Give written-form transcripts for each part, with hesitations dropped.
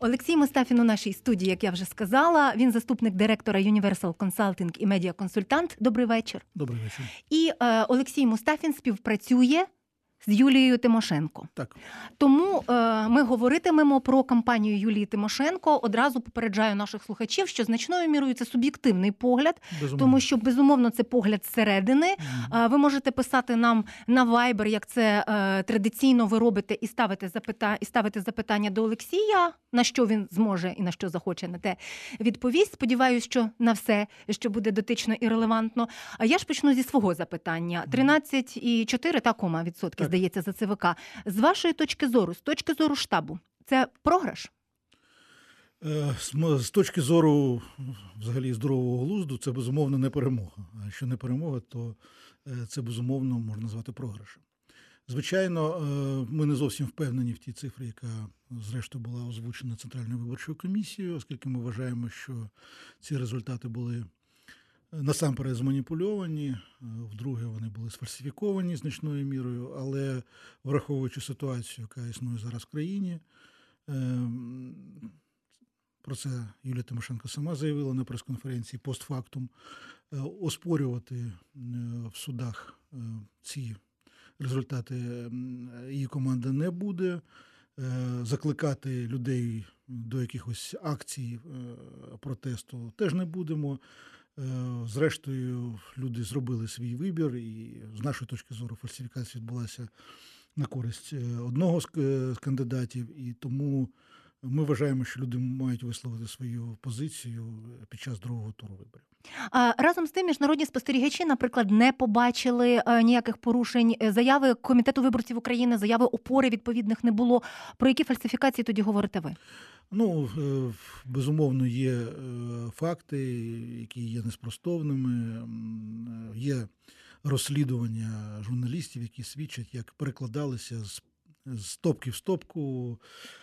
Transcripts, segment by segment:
Олексій Мустафін у нашій студії, як я вже сказала. Він заступник директора Universal Consulting і медіаконсультант. Добрий вечір. Добрий вечір. І Олексій Мустафін співпрацює з Юлією Тимошенко. Так. Тому ми говоритимемо про кампанію Юлії Тимошенко. Одразу попереджаю наших слухачів, що значною мірою це суб'єктивний погляд, тому що, безумовно, це погляд зсередини. Ви можете писати нам на Viber, як це традиційно ви робите, і ставити запитання до Олексія, на що він зможе і на що захоче, на те відповість. Сподіваюсь, що на все, що буде дотично і релевантно. А я ж почну зі свого запитання. 13,4% здається, за ЦВК. З вашої точки зору, з точки зору штабу, це програш? З точки зору взагалі здорового глузду, це безумовно не перемога. А якщо не перемога, то це безумовно можна назвати програшем. Звичайно, ми не зовсім впевнені в тій цифрі, яка зрештою була озвучена Центральною виборчою комісією, оскільки ми вважаємо, що ці результати були насамперед зманіпульовані, вдруге вони були сфальсифіковані значною мірою, але враховуючи ситуацію, яка існує зараз в країні, про це Юлія Тимошенко сама заявила на прес-конференції постфактум, оспорювати в судах ці результати її команда не буде, закликати людей до якихось акцій протесту теж не будемо. Зрештою, люди зробили свій вибір, і з нашої точки зору фальсифікація відбулася на користь одного з кандидатів, і тому ми вважаємо, що люди мають висловити свою позицію під час другого туру виборів. Разом з тим, міжнародні спостерігачі, наприклад, не побачили ніяких порушень. Заяви Комітету виборців України, заяви опори відповідних не було. Про які фальсифікації тоді говорите ви? Ну, безумовно, є факти, які є неспростовними. Є розслідування журналістів, які свідчать, як перекладалися з стопки в стопку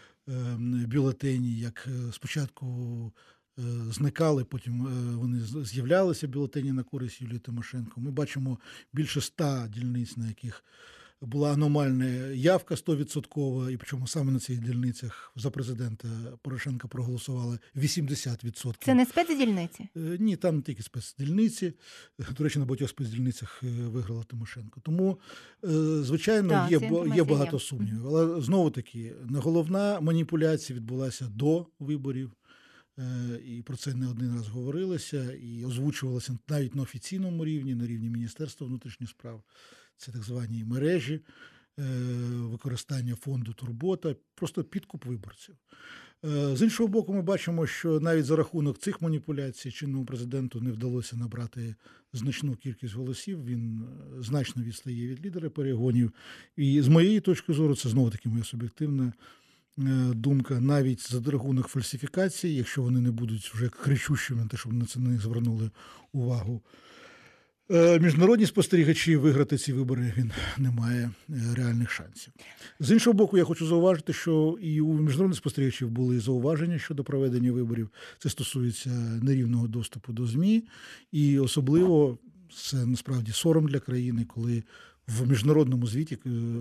бюлетені, як спочатку зникали, потім вони з'являлися бюлетені на користь Юлії Тимошенко. Ми бачимо більше 100 дільниць, на яких була аномальна явка 100%, і причому саме на цих дільницях за президента Порошенка проголосували 80%. Це не спецдільниці? Ні, там не тільки спецдільниці. До речі, на багатьох спецдільницях виграла Тимошенко. Тому, звичайно, є багато сумнівів. Але, знову-таки, головна маніпуляція відбулася до виборів. І про це не один раз говорилося, і озвучувалося навіть на офіційному рівні, на рівні Міністерства внутрішніх справ. Це так звані мережі, використання фонду «Турбота», просто підкуп виборців. З іншого боку, ми бачимо, що навіть за рахунок цих маніпуляцій чинному президенту не вдалося набрати значну кількість голосів. Він значно відстає від лідера перегонів. І з моєї точки зору, це знову-таки моя суб'єктивна думка, навіть за рахунок фальсифікацій, якщо вони не будуть вже кричущими, те, щоб на це на них звернули увагу, міжнародні спостерігачі, виграти ці вибори він не має реальних шансів. З іншого боку, я хочу зауважити, що і у міжнародних спостерігачів були зауваження щодо проведення виборів. Це стосується нерівного доступу до ЗМІ, і особливо це насправді сором для країни, коли в міжнародному звіті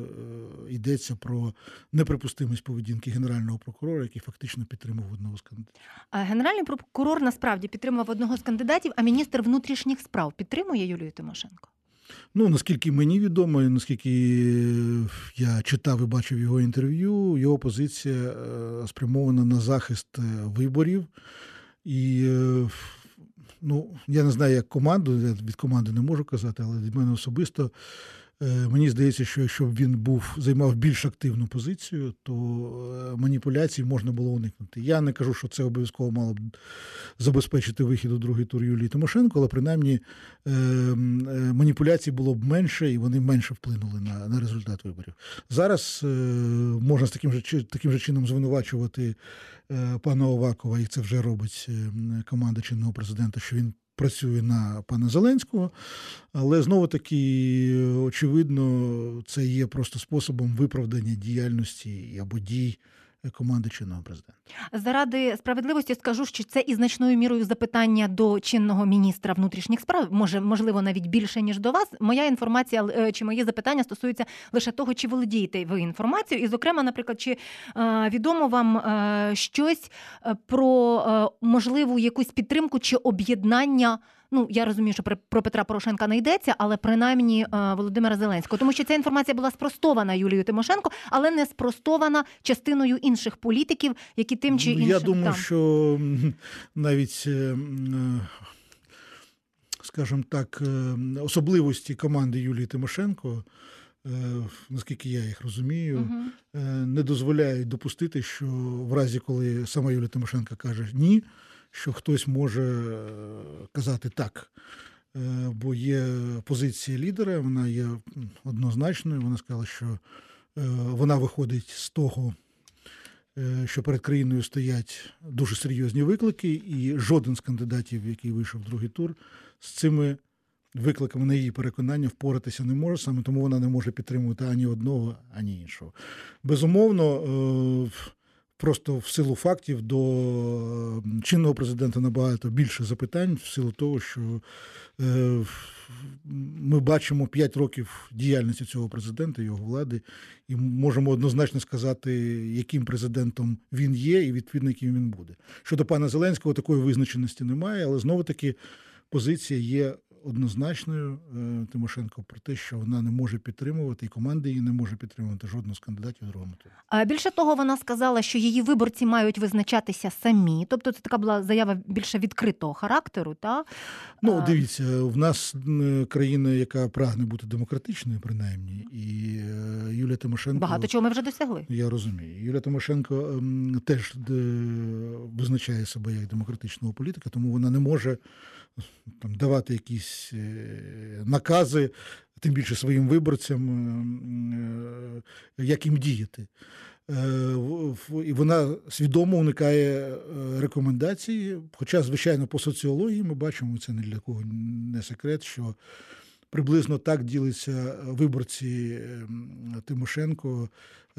йдеться про неприпустимість поведінки Генерального прокурора, який фактично підтримував одного з кандидатів. Генеральний прокурор насправді підтримував одного з кандидатів, а міністр внутрішніх справ підтримує Юлію Тимошенко? Ну, наскільки мені відомо, і наскільки я читав і бачив його інтерв'ю, його позиція спрямована на захист виборів. І я не знаю, як команду, я від команди не можу казати, але від мене особисто, мені здається, що якщо б він займав більш активну позицію, то маніпуляцій можна було уникнути. Я не кажу, що це обов'язково мало б забезпечити вихід у другий тур Юлії Тимошенко, але принаймні маніпуляцій було б менше, і вони менше вплинули на результат виборів. Зараз можна з таким же чином звинувачувати пана Авакова, і це вже робить команда чинного президента, що він працює на пана Зеленського, але знову-таки, очевидно, це є просто способом виправдання діяльності або дій команди чинного президента. Заради справедливості скажу, що це і значною мірою запитання до чинного міністра внутрішніх справ, можливо, навіть більше, ніж до вас. Моя інформація чи мої запитання стосуються лише того, чи володієте ви інформацією. І, зокрема, наприклад, чи відомо вам щось про можливу якусь підтримку чи об'єднання. Ну, я розумію, що про Петра Порошенка не йдеться, але принаймні Володимира Зеленського. Тому що ця інформація була спростована Юлією Тимошенко, але не спростована частиною інших політиків, які тим чи іншим... Я думаю, що навіть, скажімо так, особливості команди Юлії Тимошенко, наскільки я їх розумію, не дозволяють допустити, що в разі, коли сама Юлія Тимошенко каже «ні», що хтось може казати «так». Бо є позиція лідера, вона є однозначною. Вона сказала, що вона виходить з того, що перед країною стоять дуже серйозні виклики, і жоден з кандидатів, який вийшов в другий тур, з цими викликами, на її переконання, впоратися не може. Саме тому вона не може підтримувати ані одного, ані іншого. Безумовно, просто в силу фактів до чинного президента набагато більше запитань, в силу того, що ми бачимо 5 років діяльності цього президента, його влади, і можемо однозначно сказати, яким президентом він є і відповідно, яким він буде. Щодо пана Зеленського, такої визначеності немає, але знову-таки позиція є однозначною Тимошенко про те, що вона не може підтримувати, і команда її не може підтримувати жодного з кандидатів у другому турі. А більше того, вона сказала, що її виборці мають визначатися самі. Тобто це така була заява більше відкритого характеру, та? Ну, дивіться, в нас країна, яка прагне бути демократичною, принаймні, і Юлія Тимошенко... Багато чого ми вже досягли. Я розумію. Юлія Тимошенко теж визначає себе як демократичного політика, тому вона не може там давати якісь накази, тим більше своїм виборцям, як їм діяти. І вона свідомо уникає рекомендацій, хоча, звичайно, по соціології ми бачимо, це ні для кого не секрет, що приблизно так діляться виборці Тимошенко.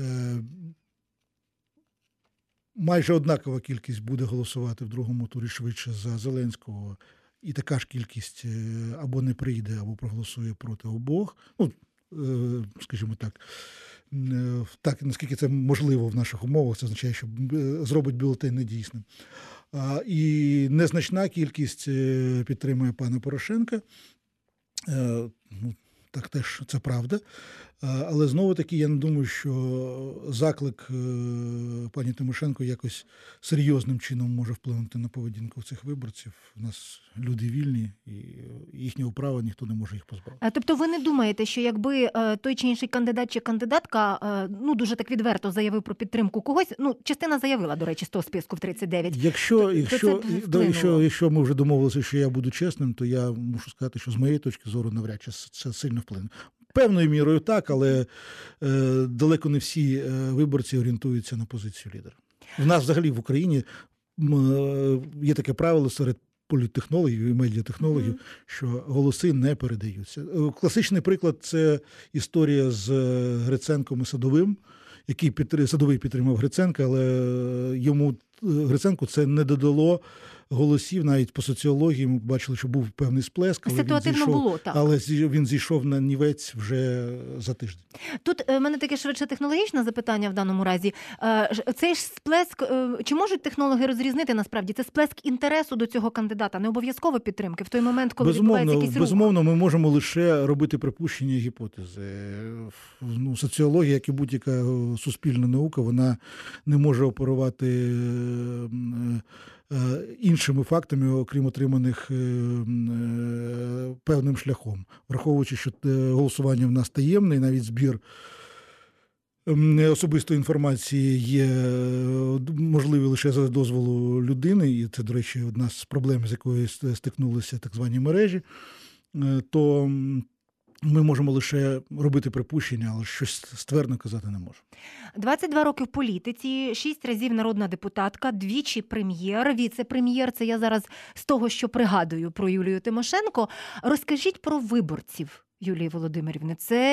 Майже однакова кількість буде голосувати в другому турі швидше за Зеленського, і така ж кількість або не прийде, або проголосує проти обох. Ну, скажімо так, наскільки це можливо в наших умовах, це означає, що зробить бюлетень недійсним. І незначна кількість підтримує пана Порошенка. Так теж це правда. Але знову-таки я не думаю, що заклик пані Тимошенко якось серйозним чином може вплинути на поведінку цих виборців. У нас люди вільні, і їхнього права ніхто не може їх позбавити. Тобто ви не думаєте, що якби той чи інший кандидат чи кандидатка дуже так відверто заявив про підтримку когось, частина заявила, до речі, з того списку в 39. Якщо ми вже домовилися, що я буду чесним, то я мушу сказати, що з моєї точки зору навряд чи це сильно вплине. Певною мірою так, але далеко не всі виборці орієнтуються на позицію лідера. В нас взагалі в Україні є таке правило серед політтехнологів і медіатехнологів, що голоси не передаються. Класичний приклад – це історія з Гриценком і Садовим, який Садовий підтримав Гриценка, але йому Гриценку це не додало голосів, навіть по соціології ми бачили, що був певний сплеск, але він зійшов на нівець вже за тиждень. Тут в мене таке швидше технологічне запитання в даному разі. Цей ж сплеск, чи можуть технологи розрізнити насправді? Це сплеск інтересу до цього кандидата, не обов'язково підтримки в той момент, коли відбувається якийсь рух? Безумовно, ми можемо лише робити припущення і гіпотези. Соціологія, як і будь-яка суспільна наука, вона не може оперувати іншими фактами, окрім отриманих певним шляхом. Враховуючи, що голосування в нас таємне, і навіть збір особистої інформації є можливий лише за дозволу людини, і це, до речі, одна з проблем, з якою стикнулися так звані мережі, то ми можемо лише робити припущення, але щось ствердно казати не можемо. 22 роки в політиці, 6 разів народна депутатка, двічі прем'єр, віце-прем'єр. Це я зараз з того, що пригадую про Юлію Тимошенко. Розкажіть про виборців Юлії Володимирівни. Це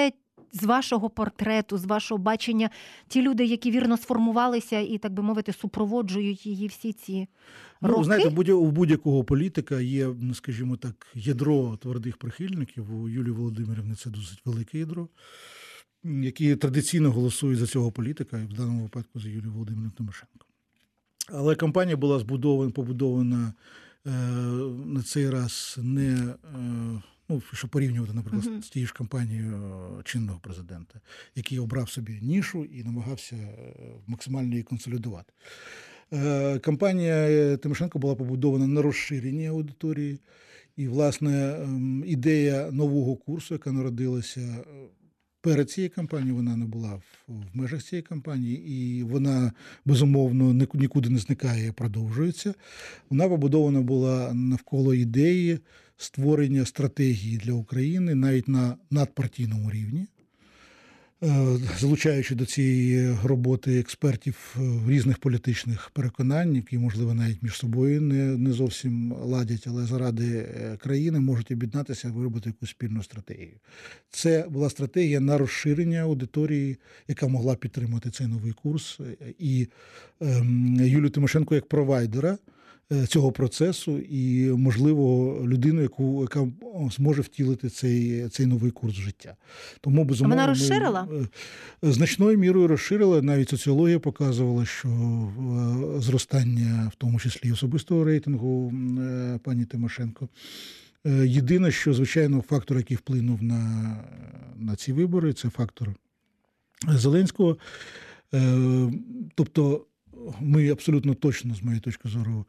з вашого портрету, з вашого бачення, ті люди, які вірно сформувалися і, так би мовити, супроводжують її всі ці роки? Знаєте, у будь-якого політика є, скажімо так, ядро твердих прихильників. У Юлії Володимирівни це досить велике ядро, які традиційно голосують за цього політика, і в даному випадку за Юлію Володимирівну Тимошенко. Але кампанія була побудована на цей раз не, що порівнювати, наприклад, з тією ж кампанією чинного президента, який обрав собі нішу і намагався максимально її консолідувати. Кампанія Тимошенко була побудована на розширенні аудиторії, і, власне, ідея нового курсу, яка народилася перед цією кампанією, вона не була в межах цієї кампанії, і вона, безумовно, нікуди не зникає і продовжується. Вона побудована була навколо ідеї створення стратегії для України навіть на надпартійному рівні, залучаючи до цієї роботи експертів різних політичних переконань, які, можливо, навіть між собою не зовсім ладять, але заради країни можуть об'єднатися і виробити якусь спільну стратегію. Це була стратегія на розширення аудиторії, яка могла підтримати цей новий курс, і Юлію Тимошенко як провайдера цього процесу і, можливо, людину, яка зможе втілити цей новий курс життя. Тому, безумовно, вона розширила? Значною мірою розширила. Навіть соціологія показувала, що зростання, в тому числі особистого рейтингу пані Тимошенко. Єдине, що, звичайно, фактор, який вплинув на ці вибори, це фактор Зеленського. Тобто, ми абсолютно точно, з моєї точки зору,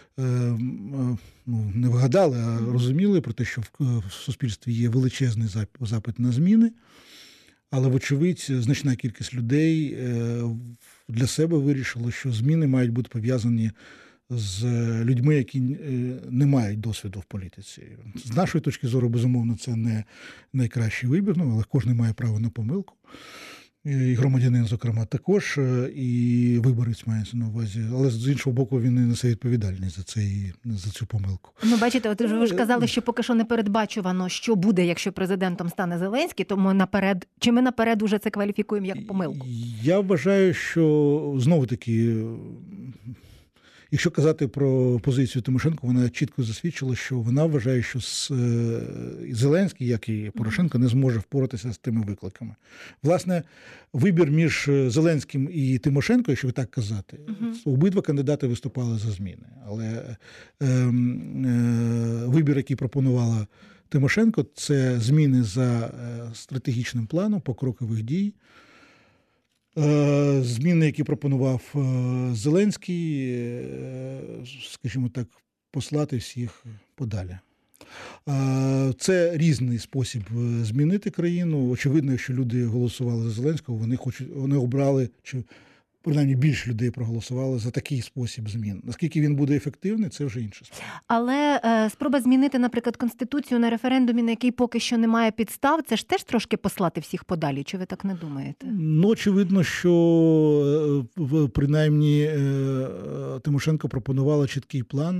не вгадали, а розуміли про те, що в суспільстві є величезний запит на зміни, але, вочевидь, значна кількість людей для себе вирішила, що зміни мають бути пов'язані з людьми, які не мають досвіду в політиці. З нашої точки зору, безумовно, це не найкращий вибір, але кожен має право на помилку. І громадянин, зокрема, також, і виборець мається на увазі. Але, з іншого боку, він не несе відповідальність за цю помилку. Бачите, от ви ж казали, що поки що не передбачувано, що буде, якщо президентом стане Зеленський, то ми наперед уже це кваліфікуємо як помилку? Я вважаю, що, знову-таки, якщо казати про позицію Тимошенко, вона чітко засвідчила, що вона вважає, що Зеленський, як і Порошенко, не зможе впоратися з тими викликами. Власне, вибір між Зеленським і Тимошенко, якщо так казати, обидва кандидати виступали за зміни. Але вибір, який пропонувала Тимошенко, це зміни за стратегічним планом покрокових дій. Зміни, які пропонував Зеленський, скажімо так, послати всіх подалі. Це різний спосіб змінити країну. Очевидно, якщо люди голосували за Зеленського, вони обрали, чи принаймні більше людей проголосували за такий спосіб змін. Наскільки він буде ефективний, це вже інше справа. Але спроба змінити, наприклад, Конституцію на референдумі, на який поки що немає підстав, це ж теж трошки послати всіх подалі. Чи ви так не думаєте? Очевидно, що принаймні Тимошенко пропонувала чіткий план,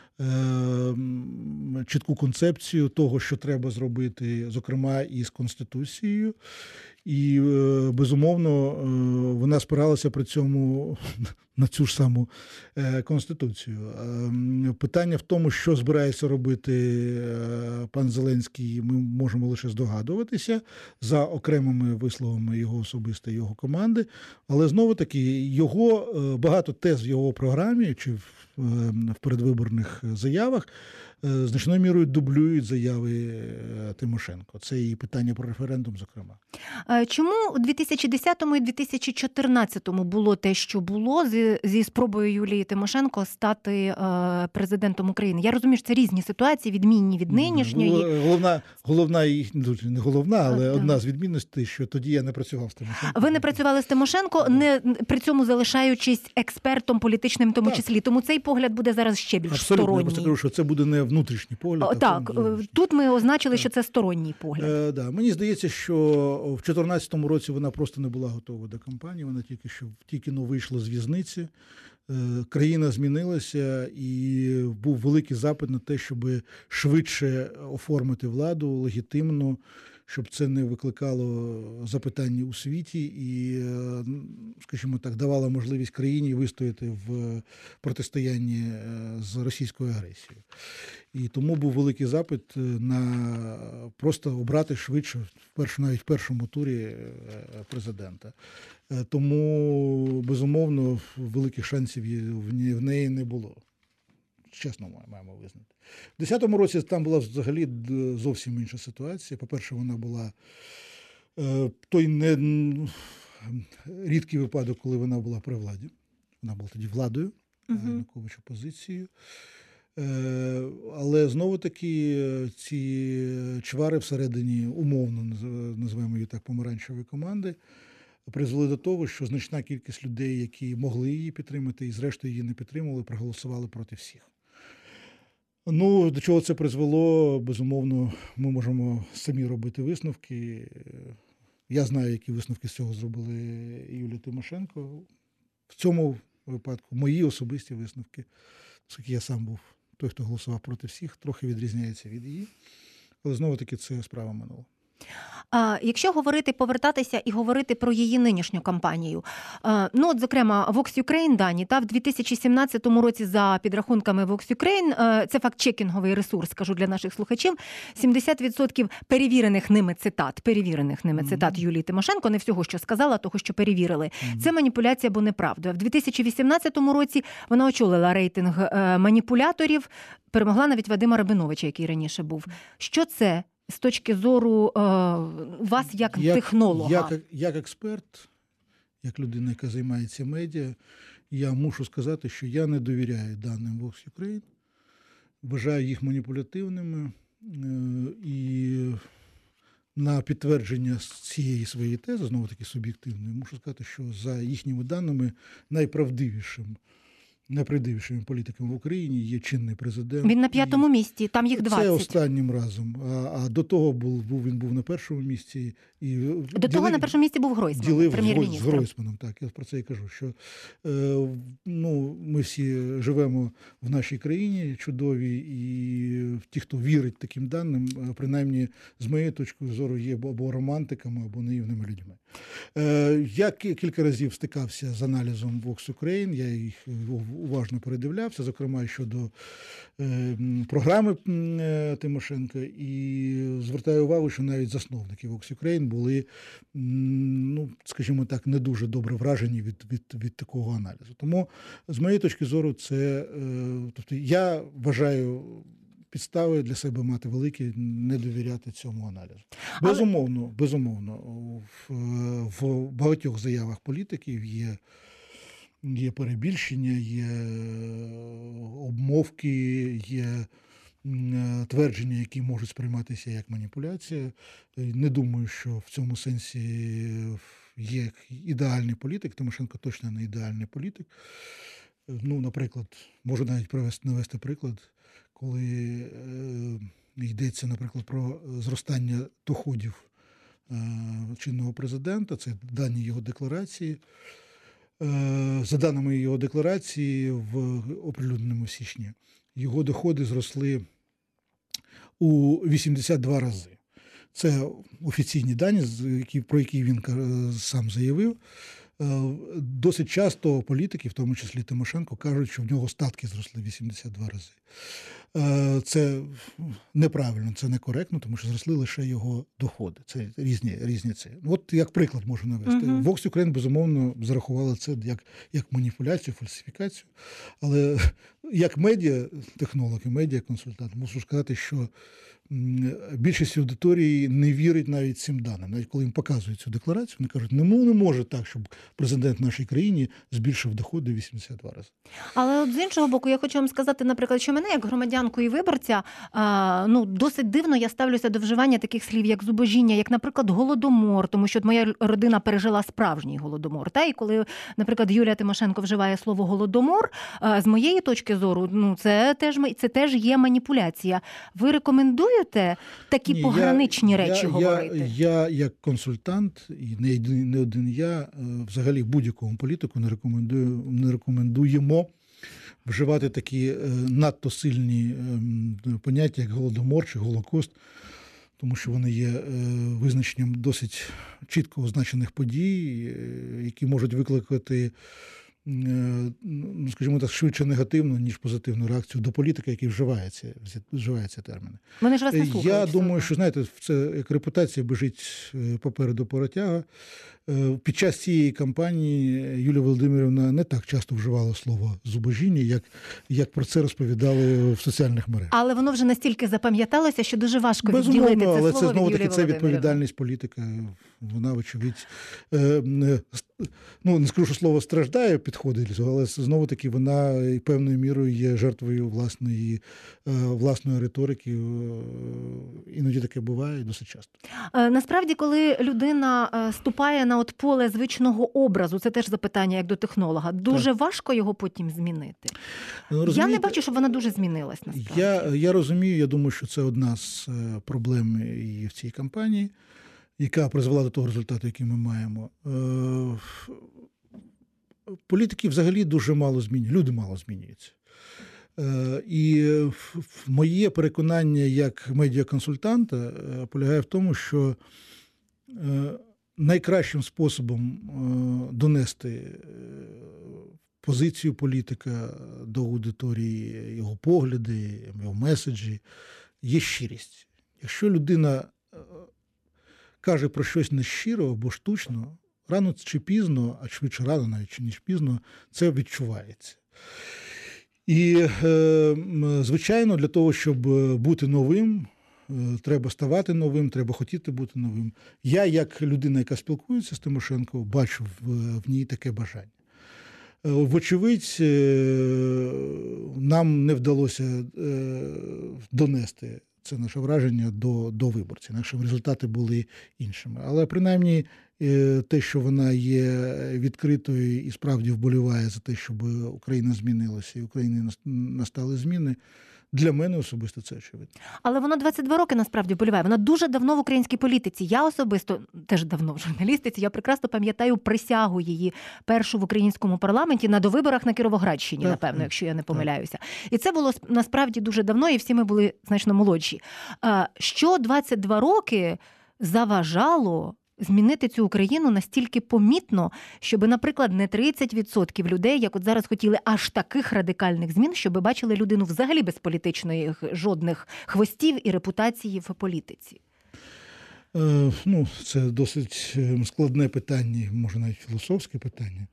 чітку концепцію того, що треба зробити, зокрема, і з Конституцією. І, безумовно, вона спиралася при цьому на цю ж саму Конституцію. Питання в тому, що збирається робити пан Зеленський, ми можемо лише здогадуватися за окремими висловами його особисто і його команди. Але, знову-таки, багато тез в його програмі чи в передвиборних заявах значною мірою дублюють заяви Тимошенко. Це і питання про референдум, зокрема. Чому у 2010-му і 2014-му було те, що було зі спробою Юлії Тимошенко стати президентом України? Я розумію, що це різні ситуації, відмінні від нинішньої. Не головна, але одна з відмінностей, що тоді я не працював з Тимошенко. Ви не працювали з Тимошенко, при цьому залишаючись експертом політичним в тому числі. Тому цей погляд буде зараз ще більш сторонній. Абсолютно, я просто кажу, що це буде не внутрішній погляд. Так, тут ми означили, що це сторонній погляд. Мені здається, що в 2014 році вона просто не була готова до кампанії, вона тільки вийшла з в'язниці, країна змінилася і був великий запит на те, щоб швидше оформити владу легітимну, щоб це не викликало запитань у світі і, скажімо так, давало можливість країні вистояти в протистоянні з російською агресією. І тому був великий запит на просто обрати швидше, навіть в першому турі президента. Тому, безумовно, великих шансів в неї не було. Чесно маємо визнати. У 2010 році там була взагалі зовсім інша ситуація. По-перше, вона була той рідкий випадок, коли вона була при владі. Вона була тоді владою, Янукович опозицією. Але знову-таки ці чвари всередині, умовно називаємо її так, помаранчевої команди, призвели до того, що значна кількість людей, які могли її підтримати і зрештою її не підтримували, проголосували проти всіх. Ну, до чого це призвело, безумовно, ми можемо самі робити висновки. Я знаю, які висновки з цього зробили Юлія Тимошенко. В цьому випадку мої особисті висновки, оскільки я сам був той, хто голосував проти всіх, трохи відрізняється від її. Але знову-таки це справа минула. Якщо повертатися і говорити про її нинішню кампанію, ну от, зокрема, Vox Ukraine дані, в 2017 році за підрахунками Vox Ukraine, це фактчекінговий ресурс, скажу для наших слухачів, 70% перевірених ними цитат Юлії Тимошенко, не всього, що сказала, того, що перевірили. Це маніпуляція або неправда. В 2018 році вона очолила рейтинг маніпуляторів, перемогла навіть Вадима Рабиновича, який раніше був. Що це? З точки зору вас як технолога? Як експерт, як людина, яка займається медіа, я мушу сказати, що я не довіряю даним Vox Ukraine, вважаю їх маніпулятивними і на підтвердження цієї своєї тези, знову-таки суб'єктивної, мушу сказати, що за їхніми даними найправдивішими політиками в Україні є чинний президент. Він на 5-му місці, там їх 20. Це останнім разом. А до того він був на першому місці. До того на першому місці був Гройсман, прем'єр-міністр. З Гройсманом, так. Я про це і кажу, що ми всі живемо в нашій країні чудовій, і ті, хто вірить таким даним, принаймні, з моєї точки зору, є або романтиками, або наївними людьми. Я кілька разів стикався з аналізом Vox Ukraine, я їх уважно передивлявся, зокрема щодо програми Тимошенка, і звертаю увагу, що навіть засновники Vox Ukraine були, скажімо так, не дуже добре вражені від такого аналізу. Тому, з моєї точки зору, тобто я вважаю підстави для себе мати великі, не довіряти цьому аналізу. Безумовно, в багатьох заявах політиків є перебільшення, є обмовки, є твердження, які можуть сприйматися як маніпуляція. Не думаю, що в цьому сенсі є ідеальний політик. Тимошенко точно не ідеальний політик. Наприклад, можу навіть навести приклад, коли йдеться, наприклад, про зростання доходів чинного президента, це дані його декларації. За даними його декларації, оприлюдненому в січні, його доходи зросли у 82 рази. Це офіційні дані, про які він сам заявив. Досить часто політики, в тому числі Тимошенко, кажуть, що в нього статки зросли 82 рази. Це неправильно, це некоректно, тому що зросли лише його доходи. Це різні це. От як приклад можу навести. Vox Ukraine, безумовно, зарахувала це як маніпуляцію, фальсифікацію. Але як медіатехнолог і медіаконсультант мушу сказати, що більшість аудиторії не вірить навіть цим даним. Навіть коли їм показують цю декларацію, вони кажуть, не може так, щоб президент в нашій країні збільшив доходи 82 рази. Але от з іншого боку, я хочу вам сказати, наприклад, що мене, як громадянку і виборця, досить дивно я ставлюся до вживання таких слів, як зубожіння, як, наприклад, голодомор, тому що моя родина пережила справжній голодомор. І коли, наприклад, Юлія Тимошенко вживає слово голодомор, з моєї точки зору, це теж є маніпуляція. Ви рекомендуєте такі пограничні речі говорити? Я як консультант, і не один я, взагалі будь-якому політику не рекомендуємо вживати такі надто сильні поняття, як голодомор чи Голокост. тому що вони є визначенням досить чітко означених подій, які можуть викликати, скажімо так, швидше негативну, ніж позитивну реакцію до політика, який вживається терміни. Вони ж вас не слухають. Я думаю, що, знаєте, це як репутація бежить попереду паротяга. Під час цієї кампанії Юлія Володимирівна не так часто вживала слово «зубожіння», як про це розповідали в соціальних мережах. Але воно вже настільки запам'яталося, що дуже важко відділити це слово від Юлії Володимирівни. Але це знову-таки це відповідальність політика. Вона, вочевидь, не скажу, що слово «страждає» підходить, але знову-таки вона певною мірою є жертвою власної риторики. Іноді таке буває досить часто. Насправді, коли людина ступає на поле звичного образу, це теж запитання як до технолога, дуже важко його потім змінити? Я не бачу, щоб вона дуже змінилась, насправді. Я розумію, я думаю, що це одна з проблем і в цій кампанії, яка призвела до того результату, який ми маємо. Політики взагалі дуже мало змінюють, люди мало змінюються. І моє переконання як медіаконсультанта полягає в тому, що найкращим способом донести позицію політика до аудиторії, його погляди, його меседжі, є щирість. Якщо людина каже про щось нещиро або штучно, рано чи пізно, а швидше рано навіть, ніж пізно, це відчувається. І, звичайно, для того, щоб бути новим, треба ставати новим, треба хотіти бути новим. Я, як людина, яка спілкується з Тимошенко, бачу в ній таке бажання. Вочевидь, нам не вдалося донести це наше враження до виборців. Наші результати були іншими. Але, принаймні, те, що вона є відкритою і справді вболіває за те, щоб Україна змінилася і в Україні настали зміни, для мене особисто це очевидно. Але вона 22 роки насправді вболіває. Вона дуже давно в українській політиці. Я особисто, теж давно в журналістиці, я прекрасно пам'ятаю присягу її першу в українському парламенті на довиборах на Кіровоградщині, напевно, якщо я не помиляюся. І це було насправді дуже давно, і всі ми були значно молодші. Що 22 роки заважало змінити цю Україну настільки помітно, щоб, наприклад, не 30% людей, як от зараз хотіли, аж таких радикальних змін, щоб бачили людину взагалі без політичної жодних хвостів і репутації в політиці? Це досить складне питання, може навіть філософське питання.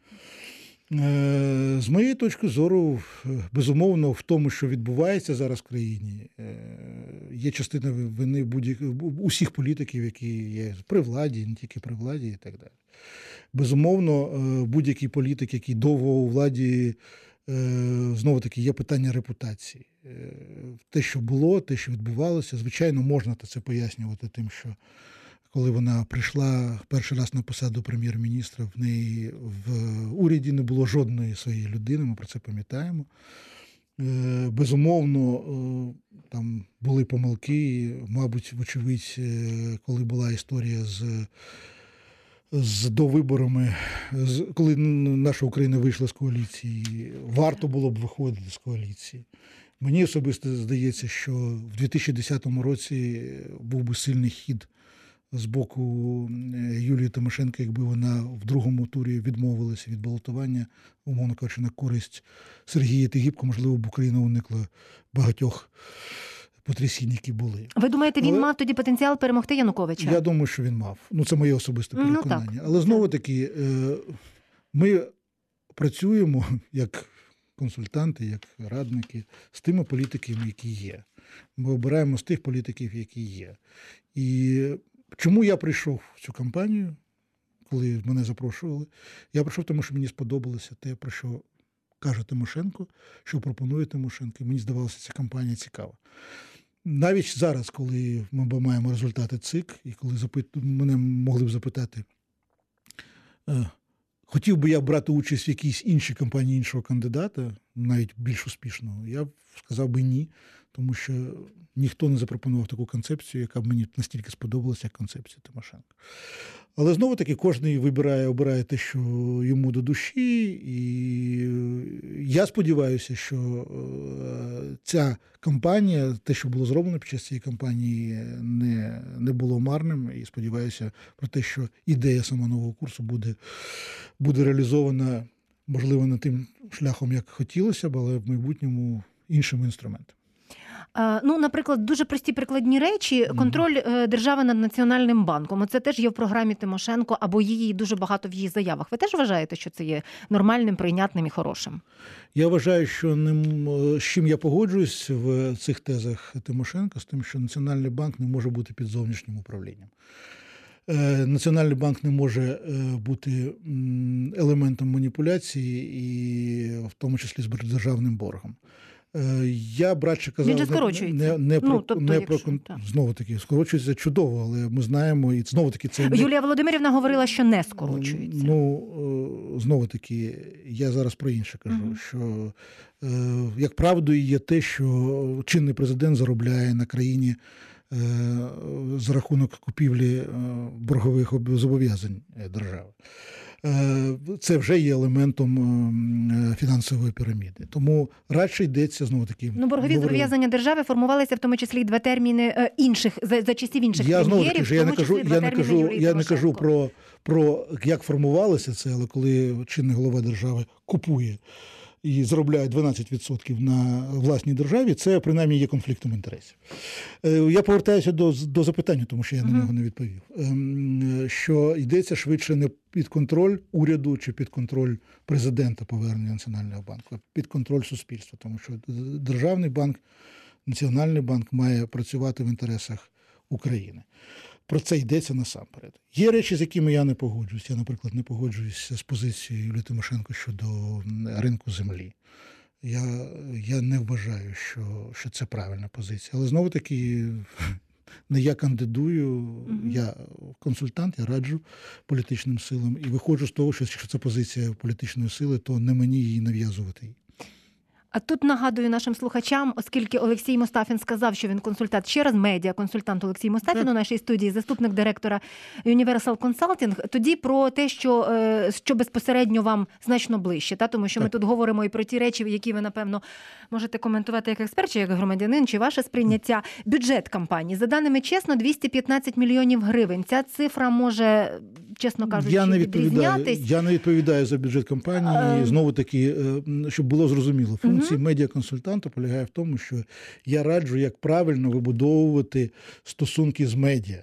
З моєї точки зору, безумовно, в тому, що відбувається зараз в країні, є частина вини усіх політиків, які є при владі, не тільки при владі і так далі. Безумовно, будь-який політик, який довго у владі, знову-таки, є питання репутації. Те, що було, те, що відбувалося, звичайно, можна це пояснювати тим, що коли вона прийшла перший раз на посаду прем'єр-міністра, в неї в уряді не було жодної своєї людини, ми про це пам'ятаємо. Безумовно, там були помилки, мабуть, вочевидь, коли була історія з довиборами, коли наша Україна вийшла з коаліції, варто було б виходити з коаліції. Мені особисто здається, що в 2010 році був би сильний хід з боку Юлії Тимошенко, якби вона в другому турі відмовилася від балотування, умовно кажучи, на користь Сергія Тігіпко, можливо, б Україна уникла багатьох потрясінь, які були. Ви думаєте, він мав тоді потенціал перемогти Януковича? Я думаю, що він мав. Це моє особисте переконання. Але знову-таки, ми працюємо як консультанти, як радники з тими політиками, які є. Ми обираємо з тих політиків, які є. І чому я прийшов в цю кампанію, коли мене запрошували? Я прийшов, тому що мені сподобалося те, про що каже Тимошенко, що пропонує Тимошенко. Мені здавалося, ця кампанія цікава. Навіть зараз, коли ми маємо результати ЦИК, і коли мене могли б запитати, хотів би я брати участь в якійсь іншій кампанії іншого кандидата, навіть більш успішно? Я б сказав би ні, тому що ніхто не запропонував таку концепцію, яка б мені настільки сподобалася, як концепція Тимошенко. Але знову-таки кожен обирає те, що йому до душі, і я сподіваюся, що ця кампанія, те, що було зроблено під час цієї кампанії, не було марним, і сподіваюся про те, що ідея сама нового курсу буде реалізована, можливо, не тим шляхом, як хотілося б, але в майбутньому іншими інструментами. Наприклад, дуже прості прикладні речі. Контроль держави над Національним банком. Це теж є в програмі Тимошенко, або її дуже багато в її заявах. Ви теж вважаєте, що це є нормальним, прийнятним і хорошим? Я вважаю, що з чим я погоджуюсь в цих тезах Тимошенко, з тим, що Національний банк не може бути під зовнішнім управлінням. Національний банк не може бути елементом маніпуляції, і в тому числі з державним боргом. Я б радше казав, він же скорочується. Знову-таки, скорочується чудово, але ми знаємо, і знову-таки це... Юлія Володимирівна говорила, що не скорочується. Знову-таки, я зараз про інше кажу, що, як правдою є те, що чинний президент заробляє на країні за рахунок купівлі боргових зобов'язань держави. Це вже є елементом фінансової піраміди. Тому радше йдеться, знову-таки... боргові зобов'язання держави формувалися в тому числі 2 терміни інших, за часів інших прем'єрів. Я не кажу про як формувалося це, але коли чинний голова держави купує і заробляє 12% на власній державі, це принаймні є конфліктом інтересів. Я повертаюся до запитання, тому що я на нього не відповів. Що йдеться швидше не під контроль уряду чи під контроль президента повернення Національного банку, а під контроль суспільства, тому що державний банк, Національний банк має працювати в інтересах України. Про це йдеться насамперед. Є речі, з якими я не погоджуюсь. Я, наприклад, не погоджуюся з позицією Юлії Тимошенко щодо ринку землі. Я не вважаю, що це правильна позиція. Але знову-таки не я кандидую, я консультант, я раджу політичним силам. І виходжу з того, що якщо це позиція політичної сили, то не мені її нав'язувати. А тут нагадую нашим слухачам, оскільки Олексій Мустафін сказав, що він консультант, ще раз медіа-консультант Олексій Мустафін у нашій студії, заступник директора Universal Consulting, тоді про те, що безпосередньо вам значно ближче, тому що ми тут говоримо і про ті речі, які ви, напевно, можете коментувати як експерт, чи як громадянин, чи ваше сприйняття. Бюджет кампанії, за даними чесно, 215 мільйонів гривень. Ця цифра може, чесно кажучи, відрізнятись. Я не відповідаю за бюджет кампанії, знову-таки, щоб було зрозуміло. Функція медіа-консультанта полягає в тому, що я раджу, як правильно вибудовувати стосунки з медіа.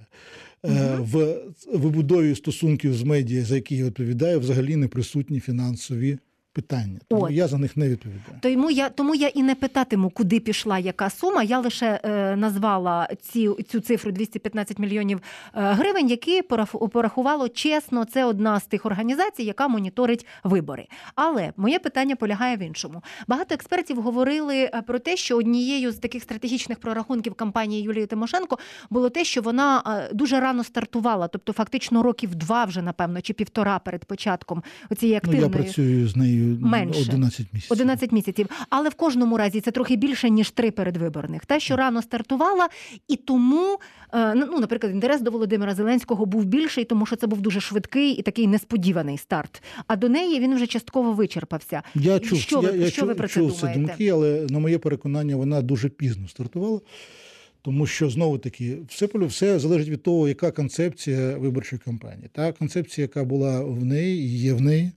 В вибудові стосунків з медіа, за які я відповідаю, взагалі не присутні фінансові питання. Тому я за них не відповідаю. Тому я і не питатиму, куди пішла яка сума. Я лише назвала цю цифру 215 мільйонів гривень, які порахувало чесно. Це одна з тих організацій, яка моніторить вибори. Але моє питання полягає в іншому. Багато експертів говорили про те, що однією з таких стратегічних прорахунків кампанії Юлії Тимошенко було те, що вона дуже рано стартувала, тобто фактично років 2 вже, напевно, чи 1,5 перед початком цієї активної... Я працюю з нею менше. 11 місяців. Але в кожному разі це трохи більше, ніж 3 передвиборних. Та, що рано стартувала, і тому, наприклад, інтерес до Володимира Зеленського був більший, тому що це був дуже швидкий і такий несподіваний старт. А до неї він вже частково вичерпався. Я чув ці думки, але, на моє переконання, вона дуже пізно стартувала. Тому що, знову-таки, все залежить від того, яка концепція виборчої кампанії. Та концепція, яка була в неї і є в неї,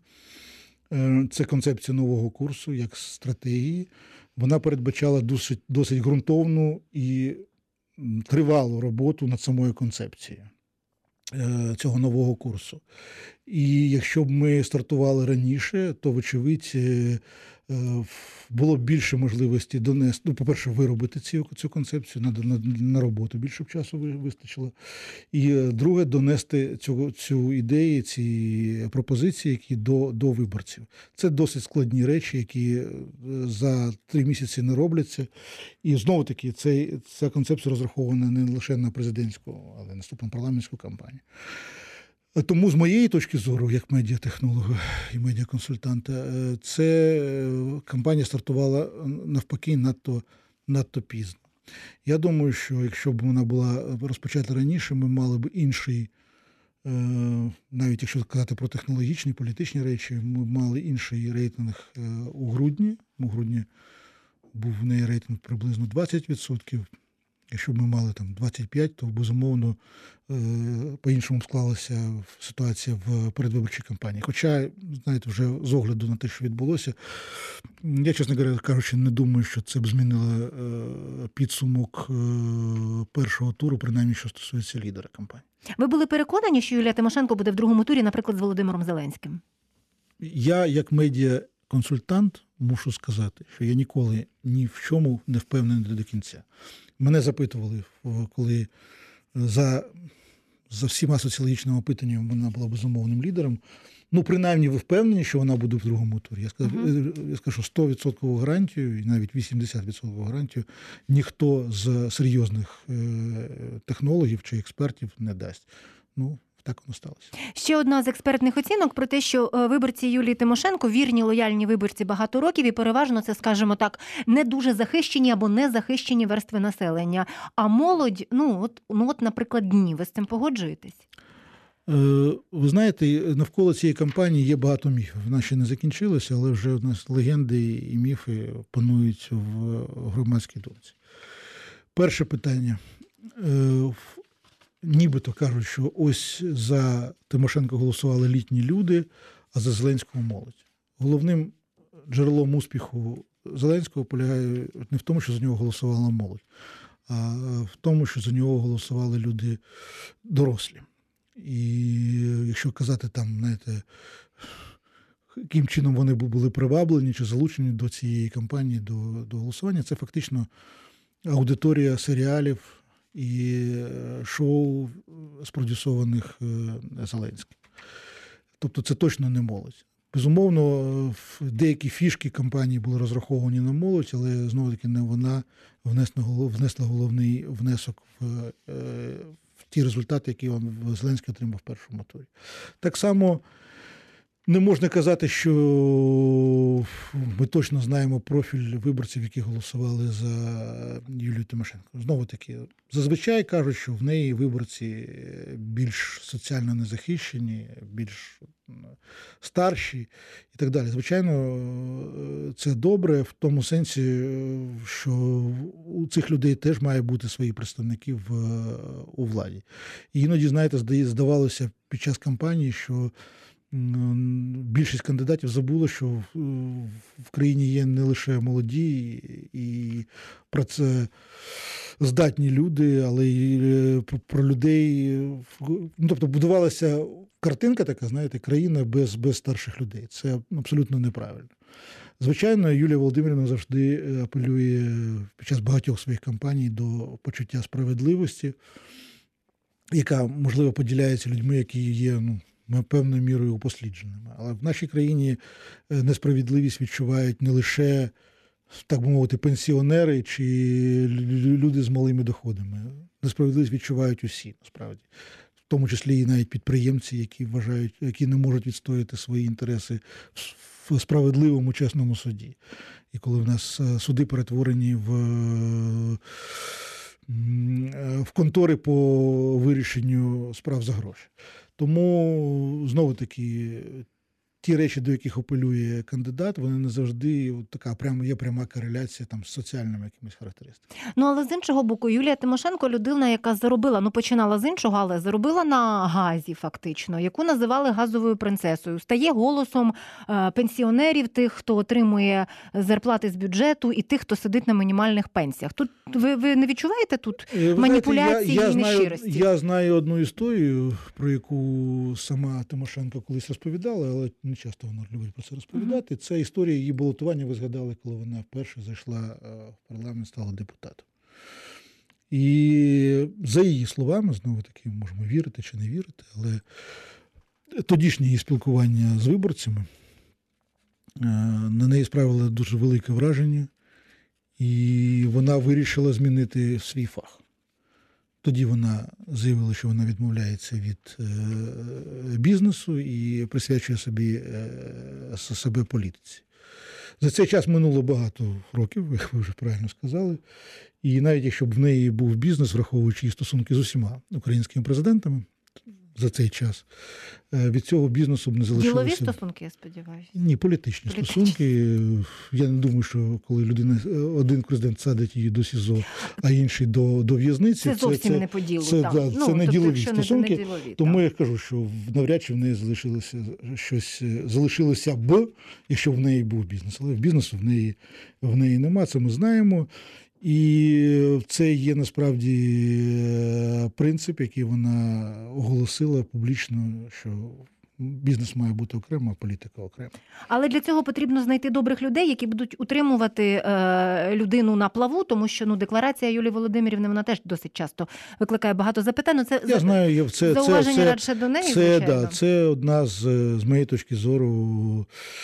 це концепція нового курсу як стратегії. Вона передбачала досить ґрунтовну і тривалу роботу над самою концепцією цього нового курсу. І якщо б ми стартували раніше, то, вочевидь, було б більше можливості донести, по-перше, виробити цю концепцію, на роботу більше б часу вистачило. І друге, донести цю ідею, ці пропозиції, які до виборців. Це досить складні речі, які за 3 місяці не робляться. І знову-таки, ця концепція розрахована не лише на президентську, але й наступну парламентську кампанію. Тому з моєї точки зору, як медіатехнолога і медіаконсультанта, це кампанія стартувала навпаки надто пізно. Я думаю, що якщо б вона була розпочата раніше, ми мали б інший, навіть якщо казати про технологічні, політичні речі, ми мали інший рейтинг у грудні. У грудні був в неї рейтинг приблизно 20%. Якщо б ми мали там 25%, то, безумовно, по-іншому склалася ситуація в передвиборчій кампанії. Хоча, знаєте, вже з огляду на те, що відбулося, я, чесно кажучи, не думаю, що це б змінило підсумок першого туру, принаймні, що стосується лідера кампанії. Ви були переконані, що Юлія Тимошенко буде в другому турі, наприклад, з Володимиром Зеленським? Я, як медіаконсультант, мушу сказати, що я ніколи ні в чому не впевнений до кінця. Мене запитували, коли за всіма соціологічними опитаннями вона була безумовним лідером. Ну, принаймні, ви впевнені, що вона буде в другому турі? Я скажу, 100% гарантію, і навіть 80% гарантію ніхто з серйозних технологів чи експертів не дасть. Ну, так воно сталося. Ще одна з експертних оцінок про те, що виборці Юлії Тимошенко вірні, лояльні виборці багато років і переважно це, скажімо так, не дуже захищені або не захищені верстви населення. А молодь, от, наприклад, дні. Ви з цим погоджуєтесь? Ви знаєте, навколо цієї кампанії є багато міфів. Вона ще не закінчилася, але вже у нас легенди і міфи панують в громадській думці. Перше питання. Нібито кажуть, що ось за Тимошенко голосували літні люди, а за Зеленського молодь. Головним джерелом успіху Зеленського полягає не в тому, що за нього голосувала молодь, а в тому, що за нього голосували люди дорослі. І якщо казати там, знаєте, яким чином вони були приваблені чи залучені до цієї кампанії, до голосування, це фактично аудиторія серіалів і шоу, спродюсованих Зеленським. Тобто це точно не молодь. Безумовно, деякі фішки кампанії були розраховані на молодь, але, знову-таки, не вона внесла головний внесок в ті результати, які Зеленський отримав в першому турі. Так само не можна казати, що ми точно знаємо профіль виборців, які голосували за Юлію Тимошенко. Знову-таки, зазвичай кажуть, що в неї виборці більш соціально незахищені, більш старші і так далі. Звичайно, це добре в тому сенсі, що у цих людей теж має бути свої представники у владі. І іноді, знаєте, здавалося під час кампанії, що більшість кандидатів забули, що в країні є не лише молоді і працездатні люди, але й про людей. Тобто будувалася картинка така, знаєте, країна без старших людей. Це абсолютно неправильно. Звичайно, Юлія Володимирівна завжди апелює під час багатьох своїх кампаній до почуття справедливості, яка, можливо, поділяється людьми, які є, певною мірою упослідженими. Але в нашій країні несправедливість відчувають не лише, так би мовити, пенсіонери чи люди з малими доходами. Несправедливість відчувають усі, насправді. В тому числі і навіть підприємці, які не можуть відстояти свої інтереси в справедливому, чесному суді. І коли в нас суди перетворені в контори по вирішенню справ за гроші. Тому, знову-таки, ті речі, до яких апелює кандидат, вони не завжди є пряма кореляція там з соціальними якимись характеристиками. Але з іншого боку, Юлія Тимошенко – людина, яка заробила, починала з іншого, але заробила на газі фактично, яку називали газовою принцесою. Стає голосом пенсіонерів, тих, хто отримує зарплати з бюджету, і тих, хто сидить на мінімальних пенсіях. Тут ви не відчуваєте тут маніпуляції і нещирості? Я знаю одну історію, про яку сама Тимошенко колись розповідала, але не часто вона любить про це розповідати. Це історія її балотування, ви згадали, коли вона вперше зайшла в парламент, стала депутатом. І за її словами, знову-таки, можемо вірити чи не вірити, але тодішнє її спілкування з виборцями на неї справило дуже велике враження, і вона вирішила змінити свій фах. Тоді вона заявила, що вона відмовляється від бізнесу і присвячує себе політиці. За цей час минуло багато років, як ви вже правильно сказали. І навіть якщо б в неї був бізнес, враховуючи її стосунки з усіма українськими президентами за цей час, від цього бізнесу б не залишилося. Ділові стосунки, я сподіваюся? Ні, політичні стосунки. Я не думаю, що коли один президент садить її до СІЗО, а інший до в'язниці. Це зовсім не по ділу. Це не ділові стосунки. Тому я кажу, що навряд чи в неї залишилося б, якщо в неї був бізнес. Але бізнесу в неї нема, це ми знаємо. І це є насправді принцип, який вона оголосила публічно, що бізнес має бути окремо, а політика окремо. Але для цього потрібно знайти добрих людей, які будуть утримувати людину на плаву, тому що декларація Юлії Володимирівни, вона теж досить часто викликає багато запитань. Я знаю, зауваження радше до неї, звичайно. Це одна з моєї точки зору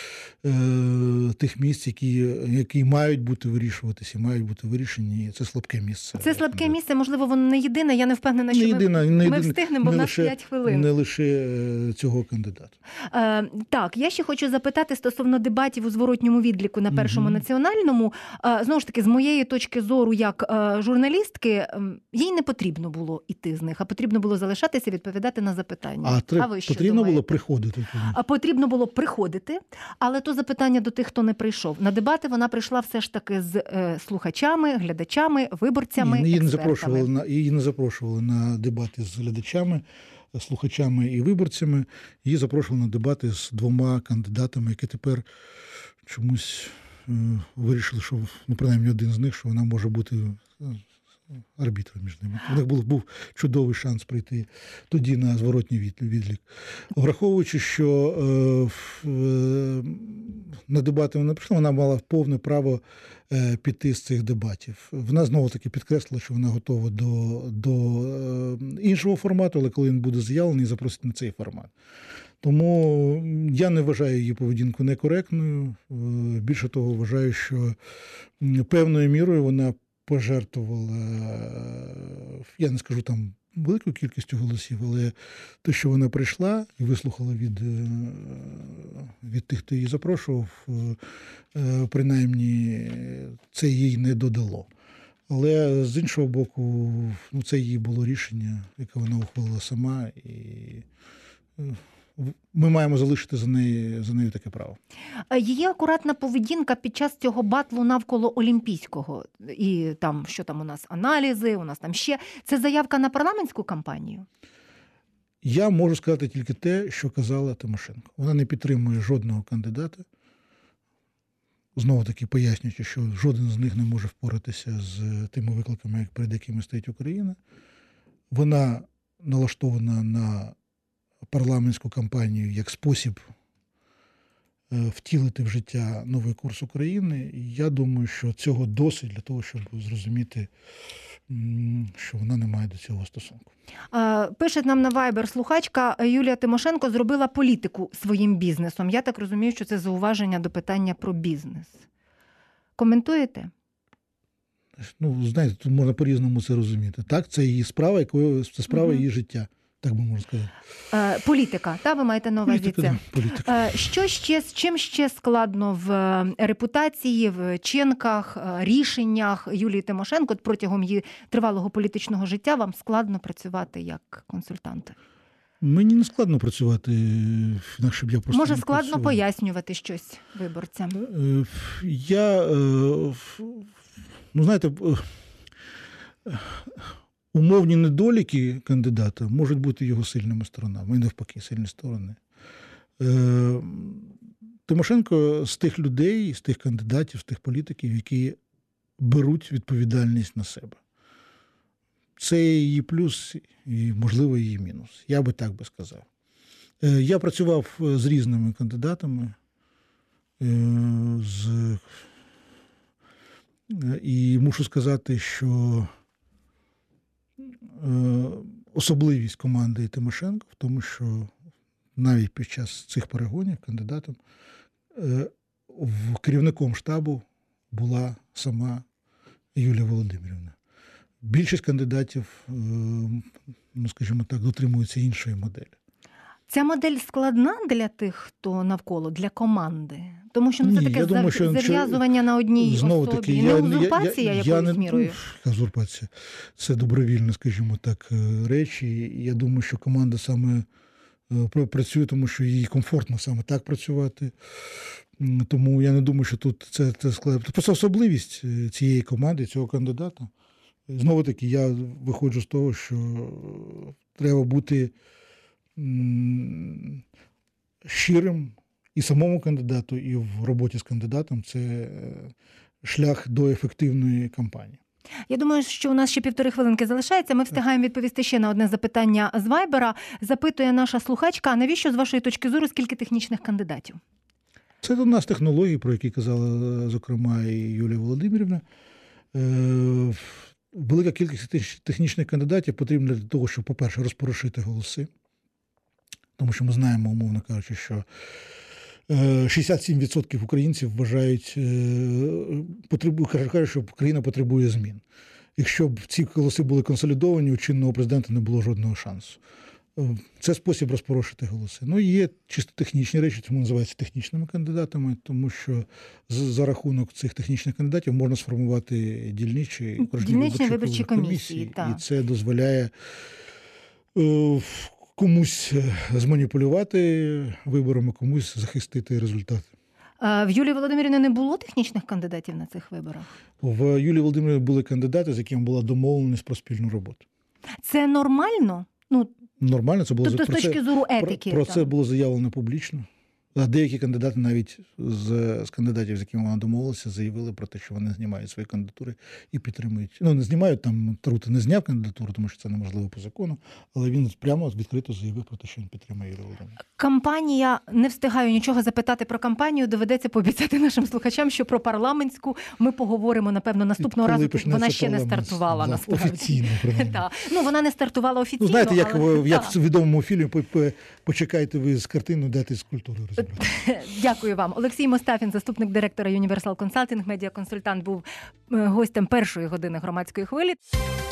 тих місць, які мають бути вирішуватися, мають бути вирішені. Це слабке місце. Це слабке місце, можливо, воно не єдине. Я не впевнена, що ми встигнемо, бо в нас 5 хвилин. Не лише цього кандидата. Так, я ще хочу запитати стосовно дебатів у зворотньому відліку на Першому національному. Знову ж таки, з моєї точки зору, як журналістки, їй не потрібно було йти з них, а потрібно було залишатися і відповідати на запитання. Потрібно було приходити? Потрібно було приходити, але то запитання до тих, хто не прийшов. На дебати вона прийшла все ж таки з слухачами, глядачами, виборцями, експертами. Її не запрошували на дебати з глядачами, слухачами і виборцями. Її запрошували на дебати з 2 кандидатами, які тепер чомусь вирішили, що, принаймні, один з них, що вона може бути арбітром між ними. У них був чудовий шанс прийти тоді на зворотній відлік. Враховуючи, що на дебати вона прийшла, вона мала повне право піти з цих дебатів. Вона знову-таки підкреслила, що вона готова до іншого формату, але коли він буде заявлений, запросить на цей формат. Тому я не вважаю її поведінку некоректною. Більше того, вважаю, що певною мірою вона пожертвувала, я не скажу там великою кількістю голосів, але те, що вона прийшла і вислухала від тих, хто її запрошував, принаймні це їй не додало. Але з іншого боку, це її було рішення, яке вона ухвалила сама, і ми маємо залишити за нею таке право. Її акуратна поведінка під час цього батлу навколо Олімпійського, і там, що там у нас, аналізи, у нас там ще, це заявка на парламентську кампанію? Я можу сказати тільки те, що казала Тимошенко. Вона не підтримує жодного кандидата, знову-таки пояснюючи, що жоден з них не може впоратися з тими викликами, перед якими стоїть Україна. Вона налаштована на парламентську кампанію як спосіб втілити в життя новий курс України. І я думаю, що цього досить для того, щоб зрозуміти, що вона не має до цього стосунку. Пише нам на Viber слухачка: Юлія Тимошенко зробила політику своїм бізнесом. Я так розумію, що це зауваження до питання про бізнес. Коментуєте? Знаєте, тут можна по-різному це розуміти. Так, це її справа, це справа її життя. Так би можна сказати. Політика, ви маєте на увазі це? Політика. З чим ще складно в репутації, в чинках, рішеннях Юлії Тимошенко протягом її тривалого політичного життя вам складно працювати як консультанта? Мені не складно працювати, інакше б я просто може складно пояснювати щось виборцям? Знаєте, умовні недоліки кандидата можуть бути його сильними сторонами, і навпаки, сильні сторони. Тимошенко з тих людей, з тих кандидатів, з тих політиків, які беруть відповідальність на себе. Це її плюс і, можливо, її мінус. Я би так би сказав. Я працював з різними кандидатами, і мушу сказати, що особливість команди Тимошенко в тому, що навіть під час цих перегонів кандидатом керівником штабу була сама Юлія Володимирівна. більшість кандидатів, скажімо так, дотримуються іншої моделі. Ця модель складна для тих, хто навколо, для команди? Тому що це таке зав'язування на одній особі. Не узурпація якоюсь мірою? Узурпація. Це добровільно, скажімо так, речі. Я думаю, що команда саме працює, тому що їй комфортно саме так працювати. Тому я не думаю, що тут це складно. Це просто особливість цієї команди, цього кандидата. Знову-таки, я виходжу з того, що треба бути щирим і самому кандидату, і в роботі з кандидатом. Це шлях до ефективної кампанії. Я думаю, що у нас ще 1,5 хвилинки залишається. Ми встигаємо відповісти ще на одне запитання з Вайбера. Запитує наша слухачка, а навіщо, з вашої точки зору, скільки технічних кандидатів? Це у нас технології, про які казала, зокрема, і Юлія Володимирівна. Велика кількість технічних кандидатів потрібна для того, щоб, по-перше, розпорошити голоси. Тому що ми знаємо, умовно кажучи, що 67% українців вважають, кажуть, що країна потребує змін. Якщо б ці голоси були консолідовані, у чинного президента не було жодного шансу. Це спосіб розпорошити голоси. Ну, є чисто технічні речі, тому називаються технічними кандидатами, тому що за рахунок цих технічних кандидатів можна сформувати дільничі виборчі комісії. І це дозволяє комусь зманіпулювати виборами, комусь захистити результати. В Юлії Володимирівни не було технічних кандидатів на цих виборах? В Юлії Володимирівни були кандидати, з якими була домовленість про спільну роботу. Це нормально? Нормально, це було тобто з точки зору етики. Про це було заявлено публічно. А деякі кандидати навіть з кандидатів, з якими вона домовилася, заявили про те, що вони знімають свої кандидатури і підтримують. Не знімають, там Тарута не зняв кандидатуру, тому що це неможливо по закону, але він прямо відкрито заявив про те, що він підтримує Юлію Володимирівну. Кампанія, не встигаю нічого запитати про кампанію, доведеться пообіцяти нашим слухачам, що про парламентську ми поговоримо, напевно, наступного разу. Вона ще не стартувала, насправді. Офіційно, принаймні. Вона не стартувала офіційно. Знаєте, як в відомому фільмі «Почекайте ви з картину, дайте з культури розібрати». Дякую вам. Олексій Мостафін, заступник директора Universal Consulting, медіаконсультант, був гостем першої години громадської хвилі.